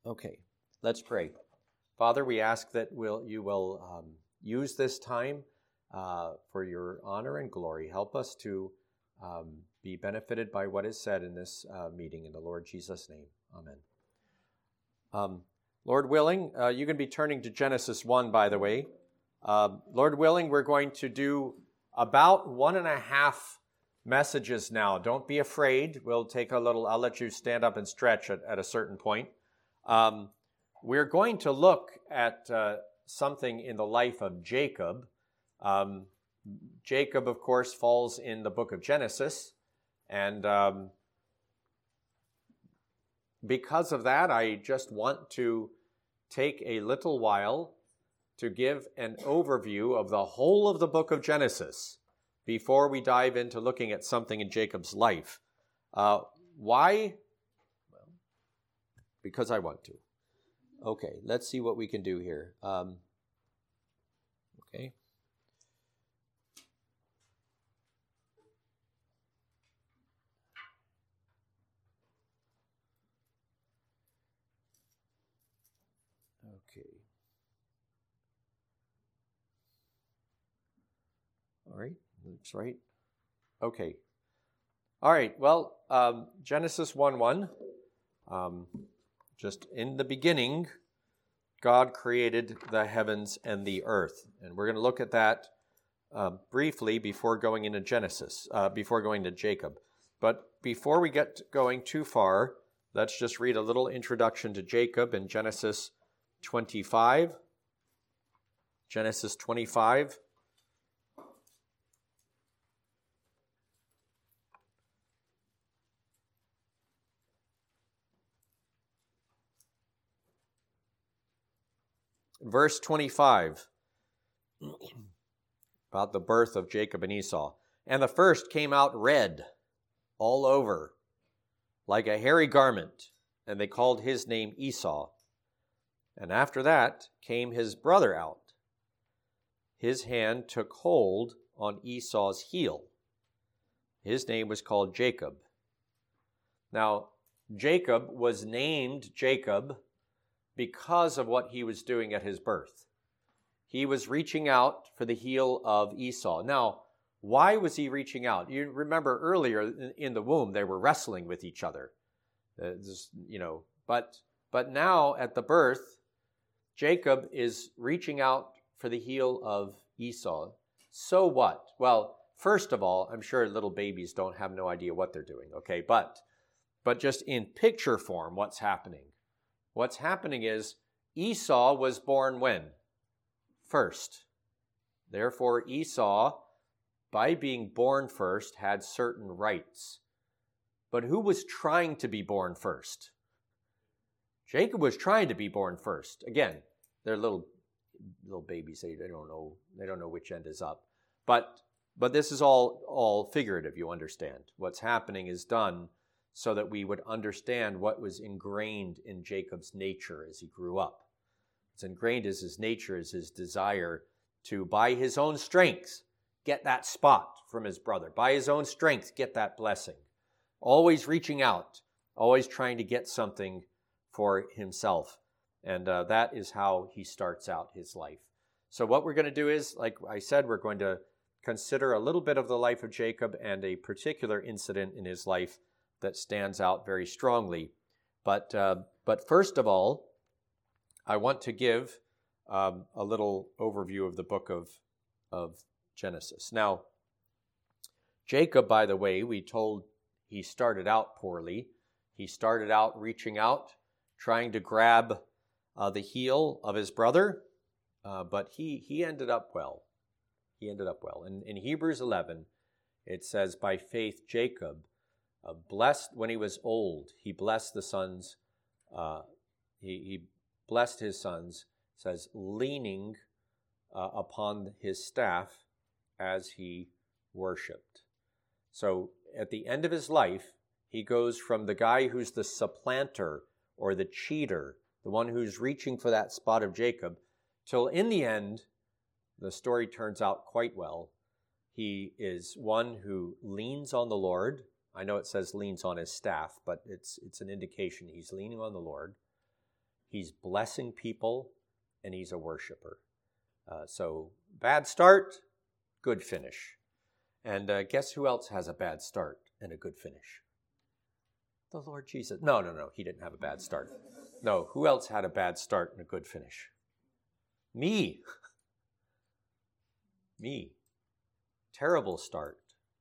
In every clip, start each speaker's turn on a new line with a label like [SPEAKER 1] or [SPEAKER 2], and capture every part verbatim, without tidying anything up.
[SPEAKER 1] Okay, let's pray. Father, we ask that we'll, you will um, use this time uh, for your honor and glory. Help us to um, be benefited by what is said in this uh, meeting. In the Lord Jesus' name, amen. Um, Lord willing, uh, you can be turning to Genesis one, by the way. Uh, Lord willing, we're going to do about one and a half messages now. Don't be afraid. We'll take a little, I'll let you stand up and stretch at, at a certain point. Um, we're going to look at uh, something in the life of Jacob. Um, Jacob, of course, falls in the book of Genesis, and um, because of that, I just want to take a little while to give an overview of the whole of the book of Genesis before we dive into looking at something in Jacob's life. Uh, why? Well, because I want to. Okay, let's see what we can do here. Um, okay. Okay. All right, looks right. Okay. All right, well, um, Genesis one one, um, just in the beginning, God created the heavens and the earth. And we're going to look at that uh, briefly before going into Genesis, uh, before going to Jacob. But before we get going too far, let's just read a little introduction to Jacob in Genesis twenty-five. Genesis twenty-five. Verse twenty-five, about the birth of Jacob and Esau. And the first came out red all over, like a hairy garment, and they called his name Esau. And after that came his brother out. His hand took hold on Esau's heel. His name was called Jacob. Now, Jacob was named Jacob because of what he was doing at his birth. He was reaching out for the heel of Esau. Now, why was he reaching out? You remember earlier in the womb, they were wrestling with each other. Uh, just, you know, but, but now at the birth, Jacob is reaching out for the heel of Esau. So what? Well, first of all, I'm sure little babies don't have no idea what they're doing, okay? But, but just in picture form, what's happening? What's happening is Esau was born when? First. Therefore, Esau, by being born first, had certain rights. But who was trying to be born first? Jacob was trying to be born first. Again, they're little little babies. They, they don't know. They don't know which end is up. But but this is all all figurative. You understand what's happening is done so that we would understand what was ingrained in Jacob's nature as he grew up. What's ingrained as his nature is his desire to, by his own strength, get that spot from his brother. By his own strength, get that blessing. Always reaching out, always trying to get something for himself. And uh, that is how he starts out his life. So what we're going to do is, like I said, we're going to consider a little bit of the life of Jacob and a particular incident in his life that stands out very strongly. But uh, but first of all, I want to give um, a little overview of the book of, of Genesis. Now, Jacob, by the way, we told he started out poorly. He started out reaching out, trying to grab uh, the heel of his brother, uh, but he, he ended up well. He ended up well. In, in Hebrews eleven, it says, by faith Jacob, Uh, blessed when he was old, he blessed the sons, uh, he, he blessed his sons, says, leaning uh, upon his staff as he worshipped. So at the end of his life, he goes from the guy who's the supplanter or the cheater, the one who's reaching for that spot of Jacob, till in the end, the story turns out quite well. He is one who leans on the Lord. I know it says leans on his staff, but it's it's an indication he's leaning on the Lord. he's blessing people, and he's a worshiper. Uh, so bad start, good finish. And uh, guess who else has a bad start and a good finish? The Lord Jesus. No, no, no, he didn't have a bad start. No, who else had a bad start and a good finish? Me. Me. Terrible start.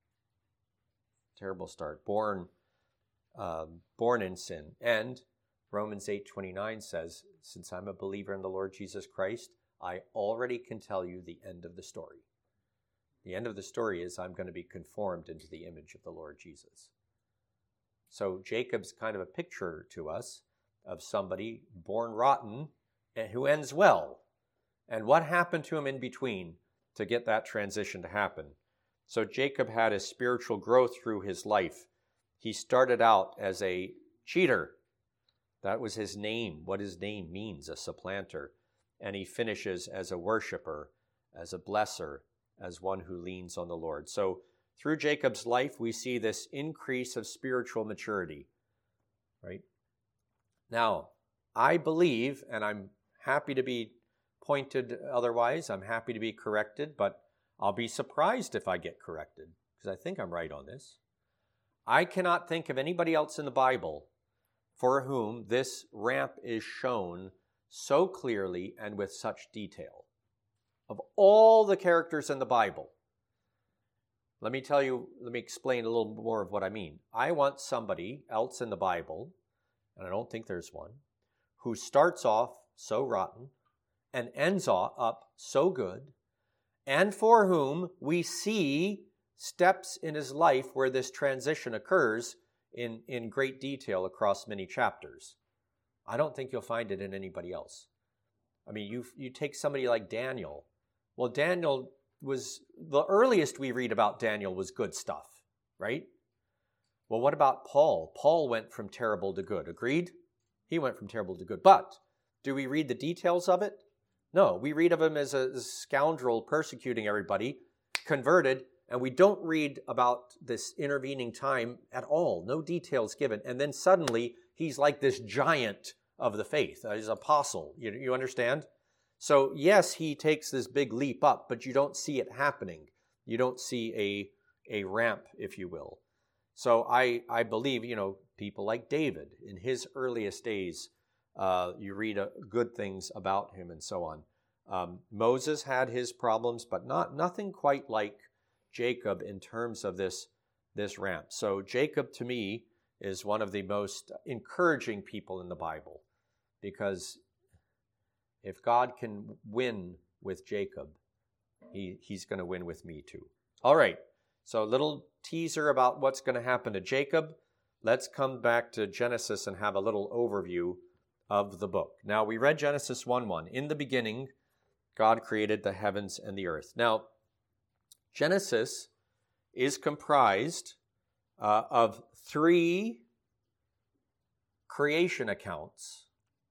[SPEAKER 1] Terrible start. Born, um, born in sin. And Romans eight twenty-nine says, since I'm a believer in the Lord Jesus Christ, I already can tell you the end of the story. The end of the story is I'm going to be conformed into the image of the Lord Jesus. So Jacob's kind of a picture to us of somebody born rotten and who ends well. And what happened to him in between to get that transition to happen? So Jacob had a spiritual growth through his life. He started out as a cheater. That was his name, what his name means, a supplanter. And he finishes as a worshiper, as a blesser, as one who leans on the Lord. So through Jacob's life, we see this increase of spiritual maturity, right? Now, I believe, and I'm happy to be pointed otherwise, I'm happy to be corrected, but I'll be surprised if I get corrected, because I think I'm right on this. I cannot think of anybody else in the Bible for whom this ramp is shown so clearly and with such detail. Of all the characters in the Bible, let me tell you, let me explain a little more of what I mean. I want somebody else in the Bible, and I don't think there's one, who starts off so rotten and ends up so good, and for whom we see steps in his life where this transition occurs in, in great detail across many chapters. I don't think you'll find it in anybody else. I mean, you you take somebody like Daniel. Well, Daniel was, the earliest we read about Daniel was good stuff, right? Well, what about Paul? Paul went from terrible to good. Agreed? He went from terrible to good. But do we read the details of it? No, we read of him as a scoundrel persecuting everybody, converted, and we don't read about this intervening time at all. No details given. And then suddenly, he's like this giant of the faith. He's an apostle. You, you understand? So yes, he takes this big leap up, but you don't see it happening. You don't see a, a ramp, if you will. So I, I believe, you know, people like David, in his earliest days, uh, you read uh, good things about him and so on. Um, Moses had his problems, but not nothing quite like Jacob in terms of this, this ramp. So Jacob, to me, is one of the most encouraging people in the Bible, because if God can win with Jacob, he, he's going to win with me too. All right, so a little teaser about what's going to happen to Jacob. Let's come back to Genesis and have a little overview of the book. Now, we read Genesis one one. In the beginning, God created the heavens and the earth. Now, Genesis is comprised uh, of three creation accounts,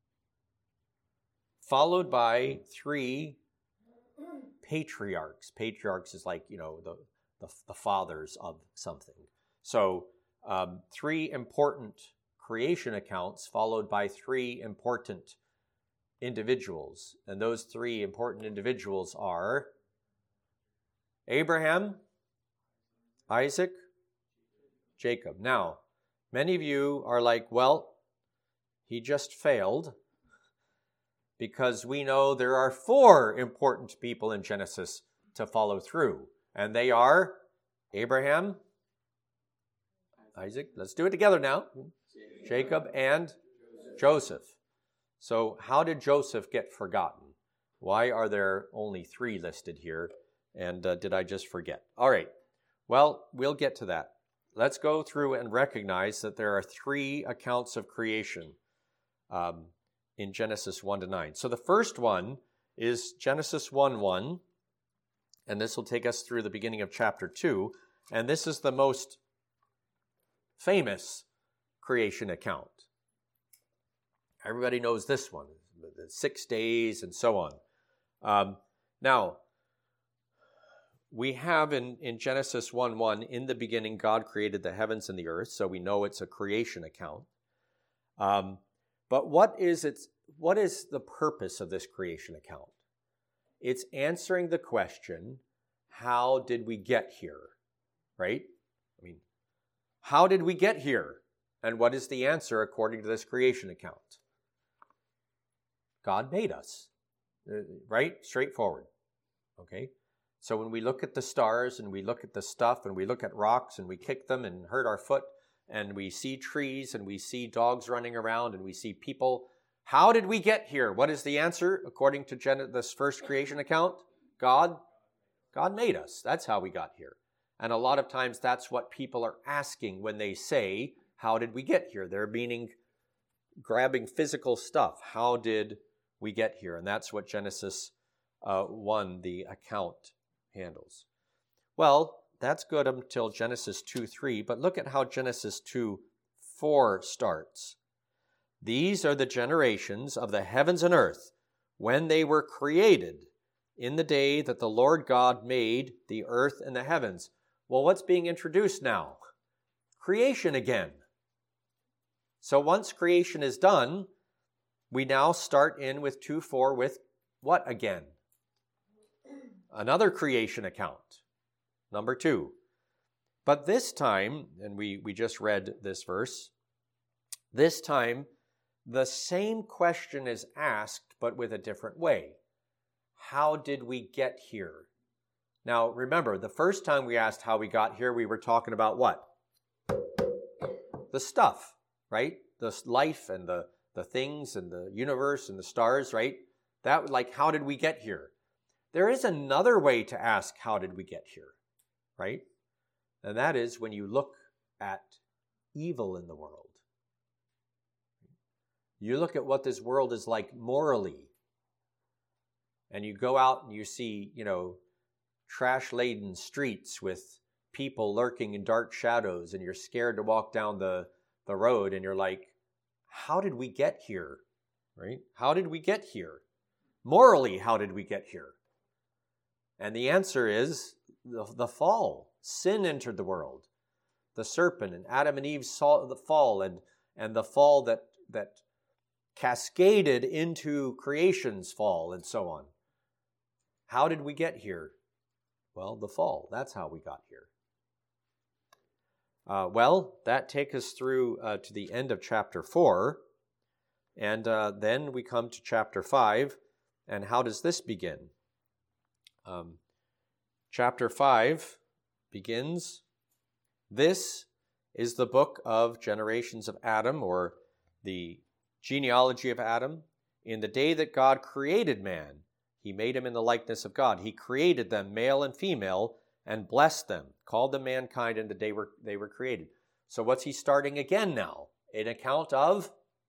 [SPEAKER 1] followed by three patriarchs. Patriarchs is like, you know, the, the, the fathers of something. So um, three important creation accounts followed by three important individuals. And those three important individuals are Abraham, Isaac, Jacob. Now, many of you are like, well, he just failed, because we know there are four important people in Genesis to follow through. And they are Abraham, Isaac, let's do it together now, Jacob, and Joseph. So how did Joseph get forgotten? Why are there only three listed here? And uh, did I just forget? All right, well, we'll get to that. Let's go through and recognize that there are three accounts of creation um, in Genesis one to nine. So the first one is Genesis one one, and this will take us through the beginning of chapter two, and this is the most famous creation account. Everybody knows this one, the six days and so on. Um, now, we have in, in Genesis one one, in the beginning, God created the heavens and the earth, so we know it's a creation account. Um, but what is it, what is the purpose of this creation account? It's answering the question, how did we get here? Right? I mean, how did we get here? And what is the answer according to this creation account? God made us. Right? Straightforward. Okay? So when we look at the stars and we look at the stuff and we look at rocks and we kick them and hurt our foot and we see trees and we see dogs running around and we see people, how did we get here? What is the answer according to Gen- this first creation account? God, God made us. That's how we got here. And a lot of times that's what people are asking when they say, how did we get here? They're meaning grabbing physical stuff. How did we get here? And that's what Genesis uh, one, the account, handles. Well, that's good until Genesis two three, but look at how Genesis two four starts. These are the generations of the heavens and earth when they were created in the day that the Lord God made the earth and the heavens. Well, what's being introduced now? Creation again. So once creation is done, we now start in with two four with what again? Another creation account, number two. But this time, and we, we just read this verse, this time the same question is asked, but with a different way. How did we get here? Now, remember, the first time we asked how we got here, we were talking about what? The stuff, right? The life and the, the things and the universe and the stars, right? That, like, how did we get here? There is another way to ask, how did we get here, right? And that is when you look at evil in the world. You look at what this world is like morally, and you go out and you see, you know, trash-laden streets with people lurking in dark shadows, and you're scared to walk down the, the road, and you're like, how did we get here, right? How did we get here? Morally, how did we get here? And the answer is the, the fall. Sin entered the world. The serpent and Adam and Eve saw the fall, and, and the fall that, that cascaded into creation's fall and so on. How did we get here? Well, the fall. That's how we got here. Uh, well, that takes us through uh, to the end of chapter four. And uh, then we come to chapter five. And how does this begin? Um, chapter five begins, this is the book of generations of Adam, or the genealogy of Adam. In the day that God created man, he made him in the likeness of God. He created them, male and female, and blessed them, called them mankind, and the day were, they were created. So what's he starting again now? An account of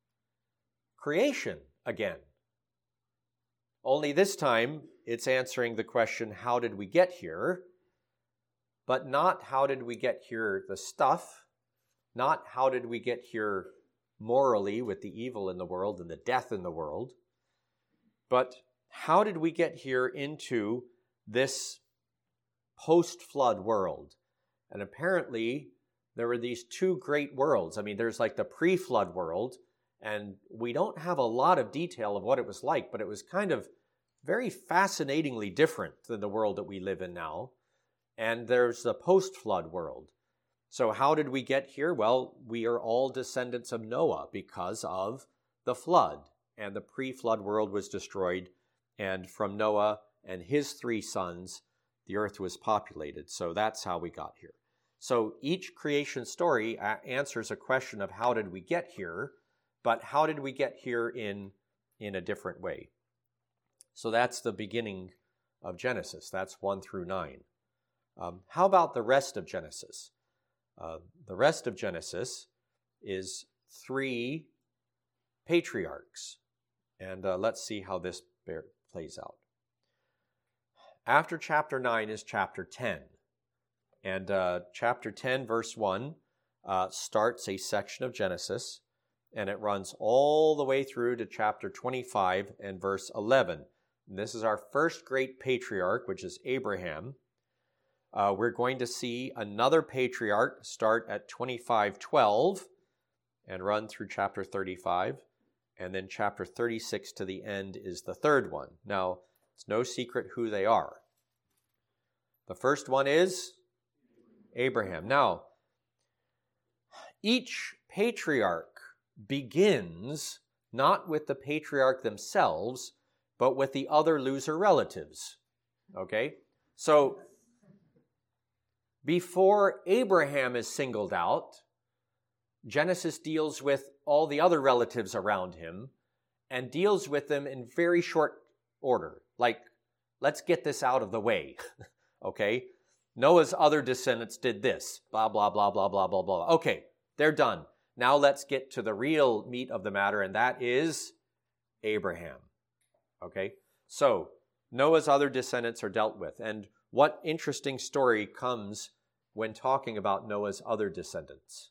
[SPEAKER 1] creation again. Only this time, it's answering the question, how did we get here? But not how did we get here the stuff, not how did we get here morally with the evil in the world and the death in the world, but how did we get here into this post-flood world? And apparently, there were these two great worlds. I mean, there's like the pre-flood world, and we don't have a lot of detail of what it was like, but it was kind of very fascinatingly different than the world that we live in now. And there's the post-flood world. So how did we get here? Well, we are all descendants of Noah because of the flood. And the pre-flood world was destroyed. And from Noah and his three sons, the earth was populated. So that's how we got here. So each creation story answers a question of how did we get here, but how did we get here in, in a different way? So that's the beginning of Genesis. That's one through nine. Um, how about the rest of Genesis? Uh, the rest of Genesis is three patriarchs. And uh, let's see how this bear, plays out. After chapter nine is chapter ten. And uh, chapter ten, verse one, uh, starts a section of Genesis, and it runs all the way through to chapter twenty-five and verse eleven. And this is our first great patriarch, which is Abraham. Uh, we're going to see another patriarch start at twenty-five twelve and run through chapter thirty-five. And then chapter thirty-six to the end is the third one. Now, it's no secret who they are. The first one is Abraham. Now, each patriarch begins not with the patriarch themselves, but with the other loser relatives. Okay? So, before Abraham is singled out, Genesis deals with all the other relatives around him and deals with them in very short order. Like, let's get this out of the way. Okay? Noah's other descendants did this. Blah, blah, blah, blah, blah, blah, blah. Okay, they're done. Now let's get to the real meat of the matter, and that is Abraham. Okay? So, Noah's other descendants are dealt with. And what interesting story comes when talking about Noah's other descendants?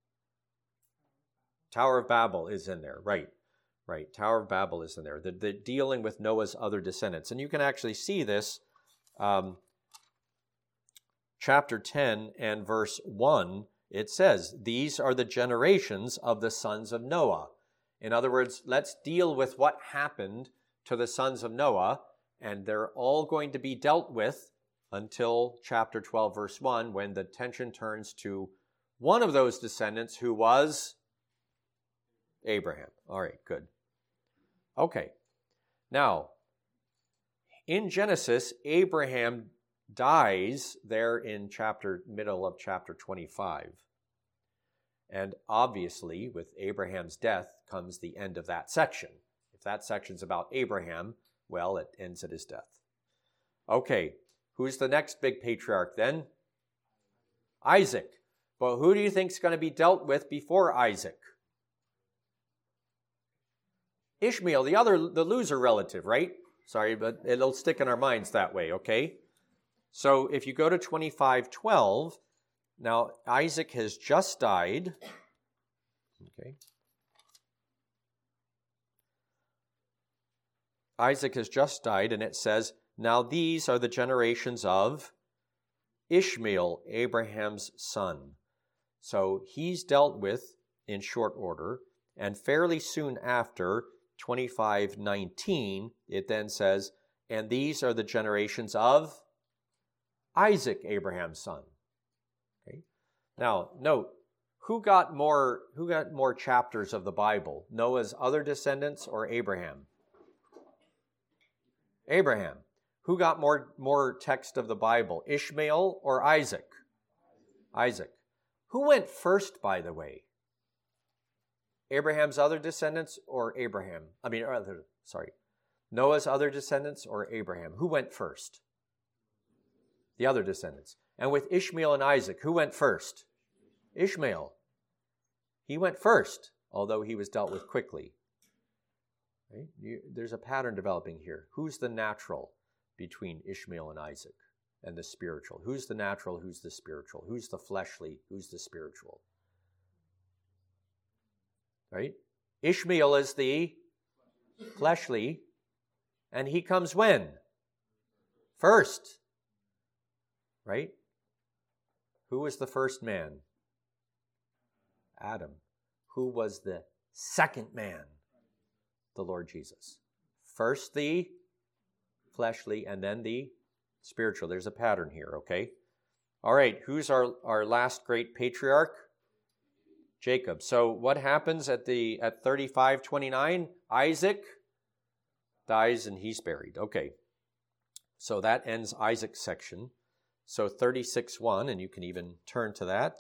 [SPEAKER 1] Tower of Babel is in there, right? Right, Tower of Babel is in there. The, the dealing with Noah's other descendants. And you can actually see this, um, chapter ten and verse one, it says, these are the generations of the sons of Noah. In other words, let's deal with what happened to the sons of Noah, and they're all going to be dealt with until chapter twelve, verse one, when the attention turns to one of those descendants who was Abraham. All right, good. Okay. Now, in Genesis, Abraham dies there in chapter middle of chapter twenty-five. And obviously, with Abraham's death comes the end of that section. If that section's about Abraham, well, it ends at his death. Okay, who's the next big patriarch then? Isaac. But who do you think is going to be dealt with before Isaac? Ishmael, the other, the loser relative, right? Sorry, but it'll stick in our minds that way, okay? So if you go to twenty-five twelve, now Isaac has just died. Okay. Isaac has just died, and it says, now these are the generations of Ishmael, Abraham's son. So he's dealt with in short order, and fairly soon after, twenty-five nineteen, it then says, and these are the generations of Isaac, Abraham's son. Okay. Now, note, who got more, who got more chapters of the Bible? Noah's other descendants or Abraham? Abraham. Who got more, more text of the Bible? Ishmael or Isaac? Isaac. Who went first, by the way? Abraham's other descendants or Abraham? I mean, other, sorry. Noah's other descendants or Abraham? Who went first? The other descendants. And with Ishmael and Isaac, who went first? Ishmael. He went first, although he was dealt with quickly. Right? You, there's a pattern developing here. Who's the natural between Ishmael and Isaac and the spiritual? Who's the natural? Who's the spiritual? Who's the fleshly? Who's the spiritual? Right? Ishmael is the fleshly, and he comes when? First. Right? Who was the first man? Adam. Who was the second man? The Lord Jesus. First the fleshly, and then the spiritual. There's a pattern here, okay? All right, who's our, our last great patriarch? Jacob. So what happens at the at thirty-five twenty-nine? Isaac dies and he's buried. Okay. So that ends Isaac's section. So thirty-six one, and you can even turn to that.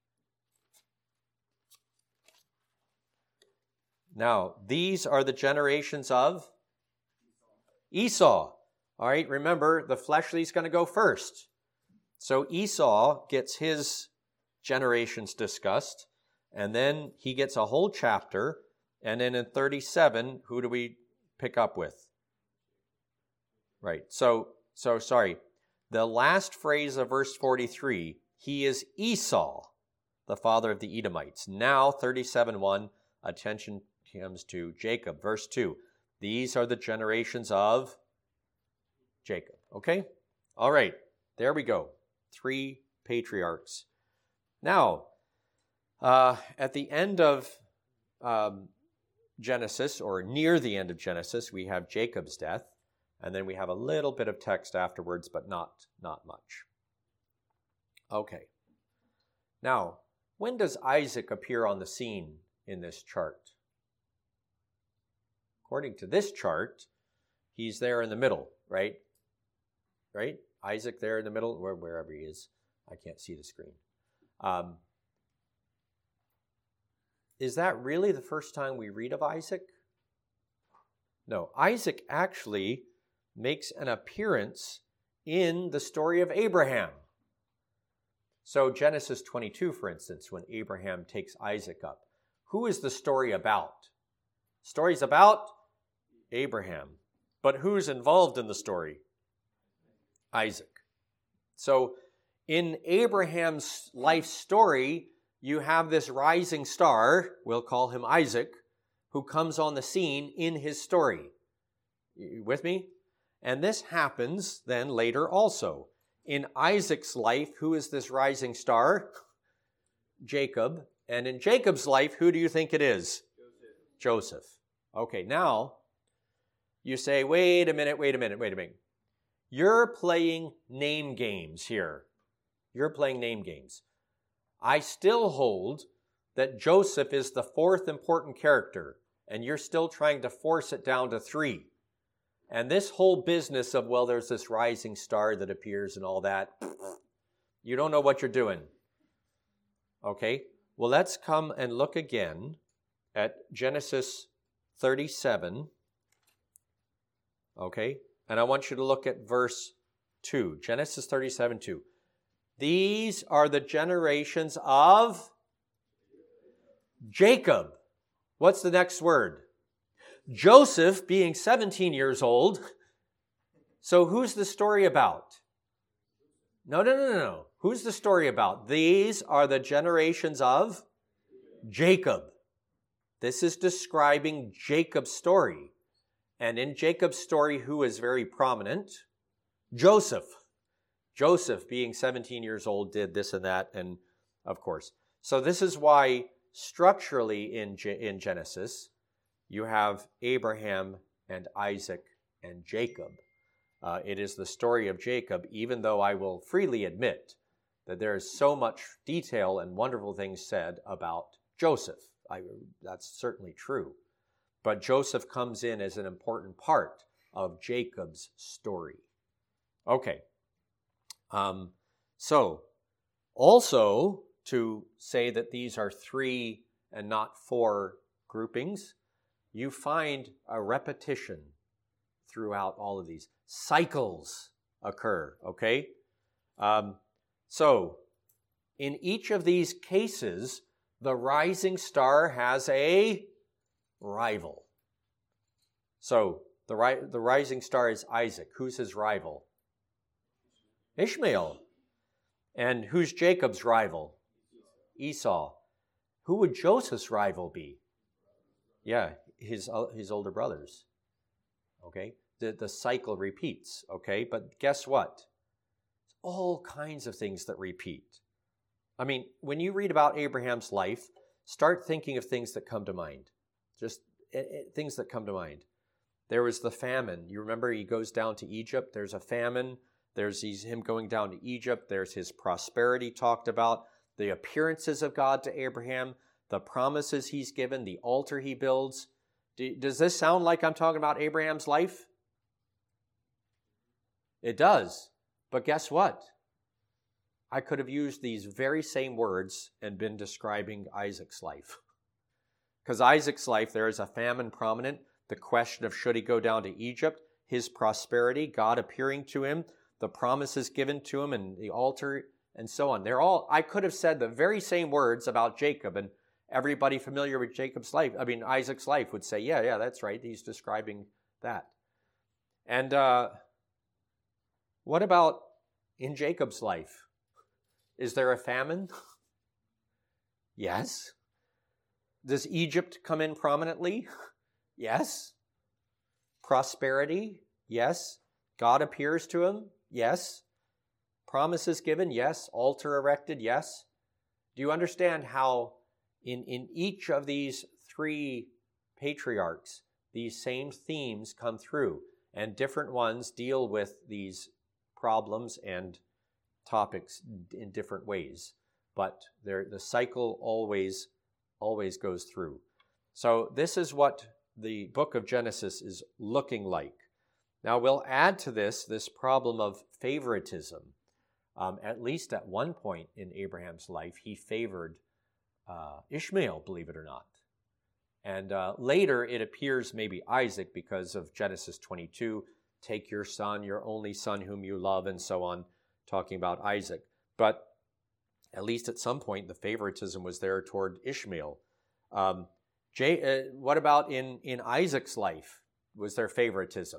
[SPEAKER 1] Now, these are the generations of Esau. All right, remember, the fleshly is going to go first. So Esau gets his generations discussed, and then he gets a whole chapter, and then in thirty-seven, who do we pick up with? Right, so, so sorry. The last phrase of verse forty-three, he is Esau, the father of the Edomites. Now, thirty-seven one, attention comes to Jacob. Verse two, these are the generations of Jacob. Okay? All right, there we go. Three patriarchs. Now, uh, at the end of um, Genesis, or near the end of Genesis, we have Jacob's death, and then we have a little bit of text afterwards, but not, not much. Okay. Now, when does Isaac appear on the scene in this chart? According to this chart, he's there in the middle, right? Right? Isaac there in the middle, where, wherever he is. I can't see the screen. Um, is that really the first time we read of Isaac? No, Isaac actually makes an appearance in the story of Abraham. So Genesis twenty-two, for instance, when Abraham takes Isaac up, who is the story about? The story's about Abraham. But who's involved in the story? Isaac. So in Abraham's life story, you have this rising star, we'll call him Isaac, who comes on the scene in his story. You with me? And this happens then later also. In Isaac's life, who is this rising star? Jacob. And in Jacob's life, who do you think it is? Joseph. Joseph. Okay, now you say, wait a minute, wait a minute, wait a minute. You're playing name games here. You're playing name games. I still hold that Joseph is the fourth important character, and you're still trying to force it down to three. And this whole business of, well, there's this rising star that appears and all that, you don't know what you're doing. Okay? Well, let's come and look again at Genesis thirty-seven. Okay? And I want you to look at verse two. Genesis thirty-seven, two. These are the generations of Jacob. What's the next word? Joseph being seventeen years old. So who's the story about? No, no, no, no, no. Who's the story about? These are the generations of Jacob. This is describing Jacob's story. And in Jacob's story, who is very prominent? Joseph. Joseph, being seventeen years old, did this and that, and of course. So this is why structurally in, Ge- in Genesis, you have Abraham and Isaac and Jacob. Uh, it is the story of Jacob, even though I will freely admit that there is so much detail and wonderful things said about Joseph. I, that's certainly true. But Joseph comes in as an important part of Jacob's story. Okay. Um, so, also to say that these are three and not four groupings, you find a repetition throughout all of these. Cycles occur, okay? Um, so, in each of these cases, the rising star has a rival. So, the, ri- the rising star is Isaac. Who's his rival? Ishmael. And who's Jacob's rival? Esau. Who would Joseph's rival be? Yeah, his uh, his older brothers. Okay? The, the cycle repeats, okay? But guess what? All kinds of things that repeat. I mean, when you read about Abraham's life, start thinking of things that come to mind. Just it, it, things that come to mind. There was the famine. You remember he goes down to Egypt. There's a famine. There's he's, him going down to Egypt. There's his prosperity talked about. The appearances of God to Abraham. The promises he's given. The altar he builds. Do, does this sound like I'm talking about Abraham's life? It does. But guess what? I could have used these very same words and been describing Isaac's life. Because Isaac's life, there is a famine prominent. The question of should he go down to Egypt, his prosperity, God appearing to him, the promises given to him, and the altar, and so on. They're all, I could have said the very same words about Jacob, and everybody familiar with Jacob's life, I mean, Isaac's life would say, yeah, yeah, that's right. He's describing that. And uh, what about in Jacob's life? Is there a famine? Yes. Does Egypt come in prominently? Yes. Prosperity? Yes. God appears to him? Yes. Promises given? Yes. Altar erected? Yes. Do you understand how in, in each of these three patriarchs, these same themes come through, and different ones deal with these problems and topics in different ways. But the cycle always, always goes through. So this is what the book of Genesis is looking like. Now we'll add to this this problem of favoritism. Um, at least at one point in Abraham's life, he favored uh, Ishmael, believe it or not. And uh, later it appears maybe Isaac because of Genesis twenty-two, take your son, your only son whom you love, and so on, talking about Isaac. But at least at some point, the favoritism was there toward Ishmael. Um, Jay, uh, what about in, in Isaac's life? Was there favoritism?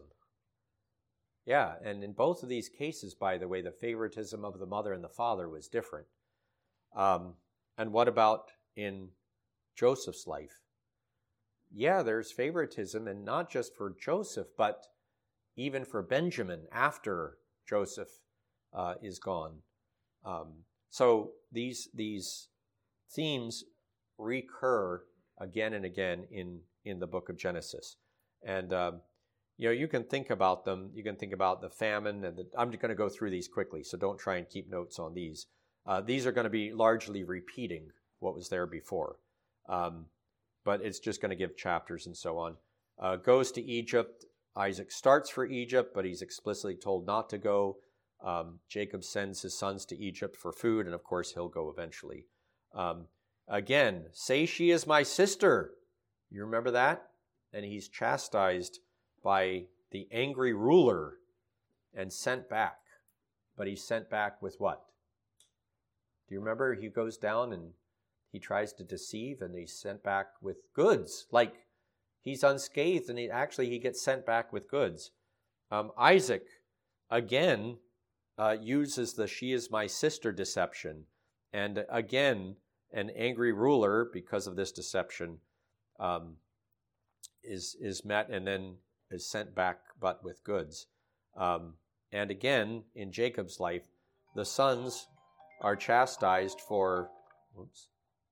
[SPEAKER 1] Yeah, and in both of these cases, by the way, the favoritism of the mother and the father was different. Um, and what about in Joseph's life? Yeah, there's favoritism, and not just for Joseph, but even for Benjamin after Joseph uh, is gone. Um, so these these themes recur again and again in, in the book of Genesis. And um, you know, you can think about them. You can think about the famine, and the, I'm going to go through these quickly, so don't try and keep notes on these. Uh, these are going to be largely repeating what was there before, um, but it's just going to give chapters and so on. Uh, goes to Egypt. Isaac starts for Egypt, but he's explicitly told not to go. Um, Jacob sends his sons to Egypt for food, and of course he'll go eventually. Um, again, say she is my sister. You remember that? And he's chastised by the angry ruler and sent back. But he's sent back with what? Do you remember? He goes down and he tries to deceive, and he's sent back with goods. Like he's unscathed, and he, actually he gets sent back with goods. Um, Isaac, again, uh, uses the she is my sister deception. And again, an angry ruler, because of this deception, um, is, is met and then is sent back, but with goods. Um, and again, in Jacob's life, the sons are chastised for, whoops,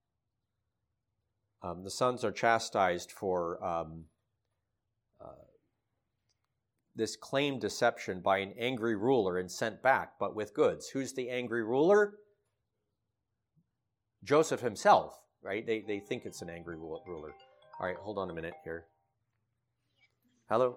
[SPEAKER 1] um, the sons are chastised for um, uh, this claimed deception by an angry ruler and sent back, but with goods. Who's the angry ruler? Joseph himself, right? They, they think it's an angry ruler. All right, hold on a minute here. Hello?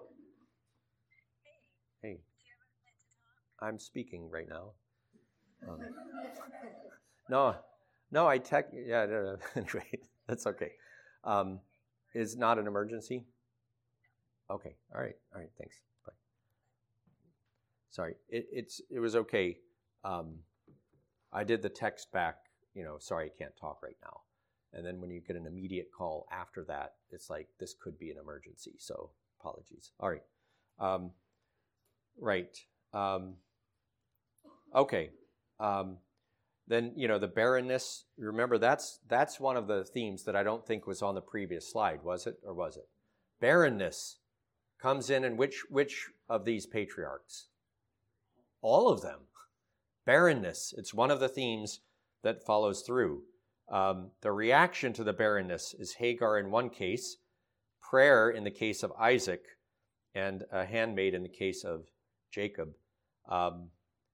[SPEAKER 1] Hey. I'm speaking right now. Um, no, no, I tech, yeah, no, no. Anyway, that's okay. Um, is not an emergency? Okay, all right, all right, thanks. Bye. Sorry, it, it's, it was okay. Um, I did the text back, you know, sorry, I can't talk right now. And then when you get an immediate call after that, it's like, this could be an emergency, so apologies. All right. Um, right. Um, okay. Um, then, you know, the barrenness, remember that's that's one of the themes that I don't think was on the previous slide, was it? Or was it? Barrenness comes in in which, which of these patriarchs? All of them. Barrenness, it's one of the themes that follows through. Um, the reaction to the barrenness is Hagar in one case, prayer in the case of Isaac, and a handmaid in the case of Jacob. Um,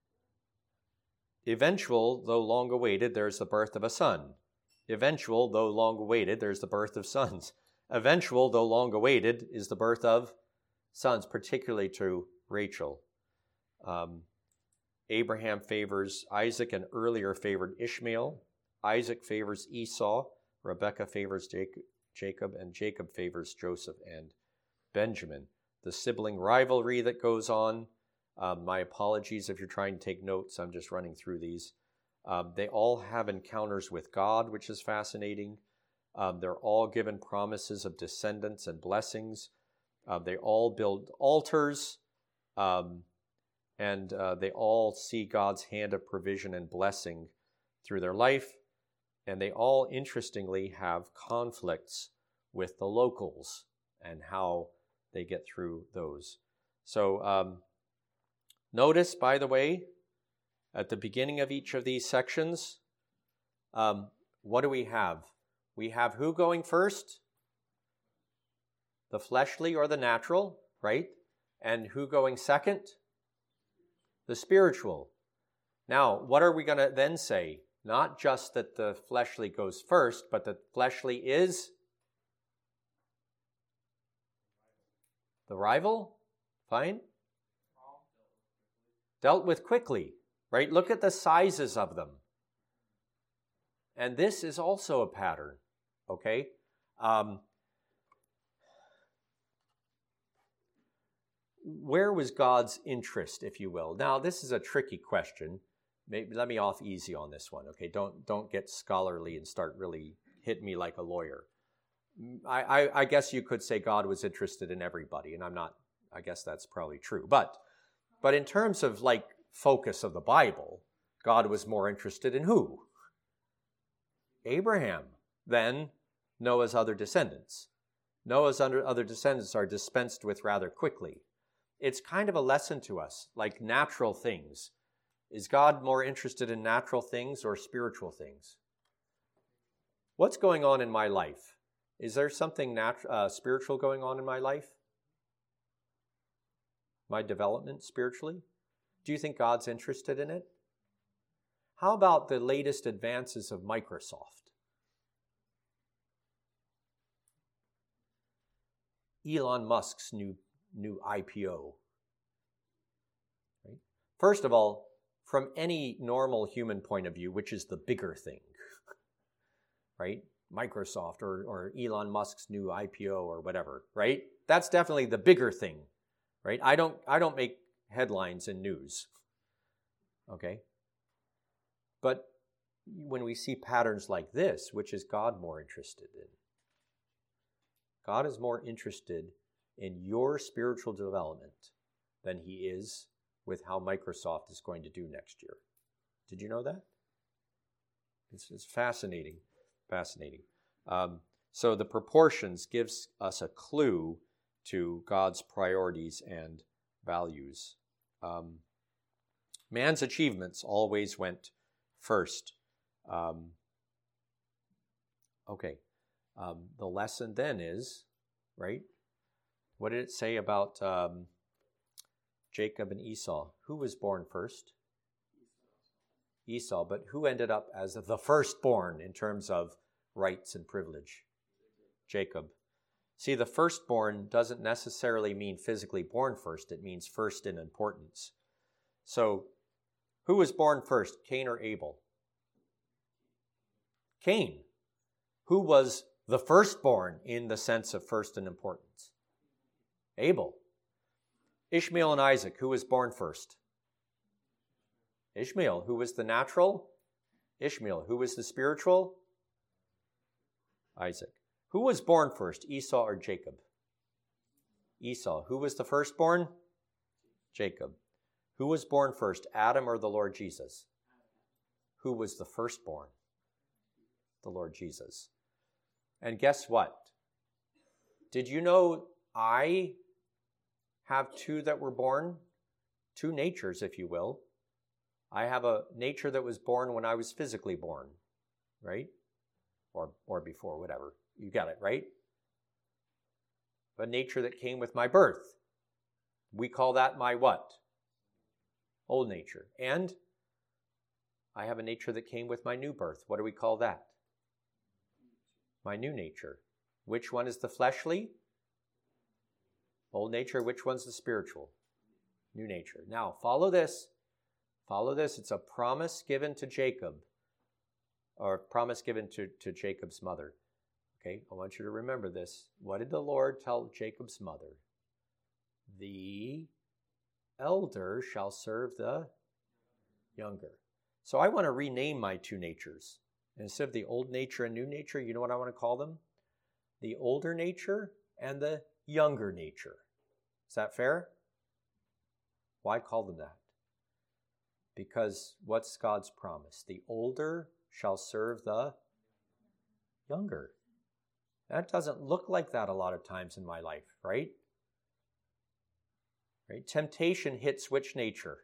[SPEAKER 1] eventual, though long awaited, there's the birth of a son. Eventual, though long awaited, there's the birth of sons. Eventual, though long awaited, is the birth of sons, particularly to Rachel. Um, Abraham favors Isaac and earlier favored Ishmael. Isaac favors Esau. Rebekah favors Jacob, and Jacob favors Joseph and Benjamin. The sibling rivalry that goes on. Um, my apologies if you're trying to take notes. I'm just running through these. Um, they all have encounters with God, which is fascinating. Um, they're all given promises of descendants and blessings. Uh, they all build altars, um, and uh, they all see God's hand of provision and blessing through their life. And they all, interestingly, have conflicts with the locals and how they get through those. So um, notice, by the way, at the beginning of each of these sections, um, what do we have? We have who going first? The fleshly or the natural, right? And who going second? The spiritual. Now, what are we going to then say? Not just that the fleshly goes first, but that fleshly is the rival? Fine. Dealt with quickly, right? Look at the sizes of them. And this is also a pattern, okay? Um, where was God's interest, if you will? Now, this is a tricky question. Maybe let me off easy on this one, okay? Don't don't get scholarly and start really hitting me like a lawyer. I, I, I guess you could say God was interested in everybody, and I'm not. I guess that's probably true. But but in terms of like focus of the Bible, God was more interested in who? Abraham, then Noah's other descendants. Noah's other descendants are dispensed with rather quickly. It's kind of a lesson to us, like natural things. Is God more interested in natural things or spiritual things? What's going on in my life? Is there something nat- uh, spiritual going on in my life? My development spiritually? Do you think God's interested in it? How about the latest advances of Microsoft? Elon Musk's new, new I P O. Right? First of all, from any normal human point of view, which is the bigger thing, right? Microsoft or, or Elon Musk's new I P O or whatever, right? That's definitely the bigger thing, right? I don't, I don't make headlines in news, okay? But when we see patterns like this, which is God more interested in? God is more interested in your spiritual development than he is with how Microsoft is going to do next year. Did you know that? It's, it's fascinating, fascinating. Um, so the proportions gives us a clue to God's priorities and values. Um, man's achievements always went first. Um, okay, um, the lesson then is, right? What did it say about um, Jacob and Esau? Who was born first? Esau, but who ended up as the firstborn in terms of rights and privilege? Jacob. See, the firstborn doesn't necessarily mean physically born first. It means first in importance. So, who was born first, Cain or Abel? Cain. Who was the firstborn in the sense of first in importance? Abel. Ishmael and Isaac, who was born first? Ishmael. Who was the natural? Ishmael. Who was the spiritual? Isaac. Who was born first, Esau or Jacob? Esau. Who was the firstborn? Jacob. Who was born first, Adam or the Lord Jesus? Who was the firstborn? The Lord Jesus. And guess what? Did you know I have two that were born? Two natures, if you will. I have a nature that was born when I was physically born, right? Or, or before, whatever. You got it, right? A nature that came with my birth. We call that my what? Old nature. And I have a nature that came with my new birth. What do we call that? My new nature. Which one is the fleshly? Old nature. Which one's the spiritual? New nature. Now, follow this. Follow this. It's a promise given to Jacob, or a promise given to, to Jacob's mother. Okay, I want you to remember this. What did the Lord tell Jacob's mother? The elder shall serve the younger. So I want to rename my two natures. Instead of the old nature and new nature, you know what I want to call them? The older nature and the younger nature. Is that fair? Why call them that? Because what's God's promise? The older shall serve the younger. That doesn't look like that a lot of times in my life, right? Right? Temptation hits which nature?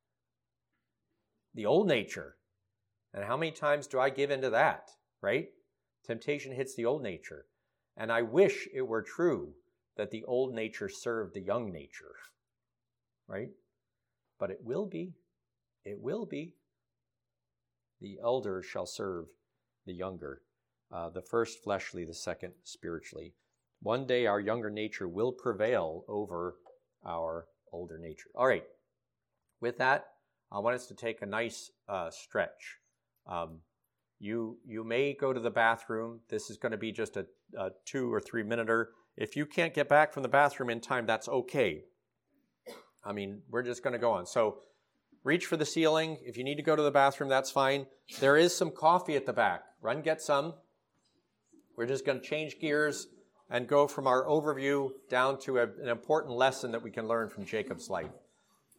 [SPEAKER 1] The old nature. And how many times do I give into that, right? Temptation hits the old nature. And I wish it were true that the old nature served the young nature, right? But it will be, it will be. The elder shall serve the younger. Uh, the first fleshly, the second spiritually. One day our younger nature will prevail over our older nature. All right. With that, I want us to take a nice uh, stretch. Um, you you may go to the bathroom. This is going to be just a, a two or three minuter. If you can't get back from the bathroom in time, that's okay. I mean, we're just going to go on. So reach for the ceiling. If you need to go to the bathroom, that's fine. There is some coffee at the back. Run, get some. We're just going to change gears and go from our overview down to a, an important lesson that we can learn from Jacob's life.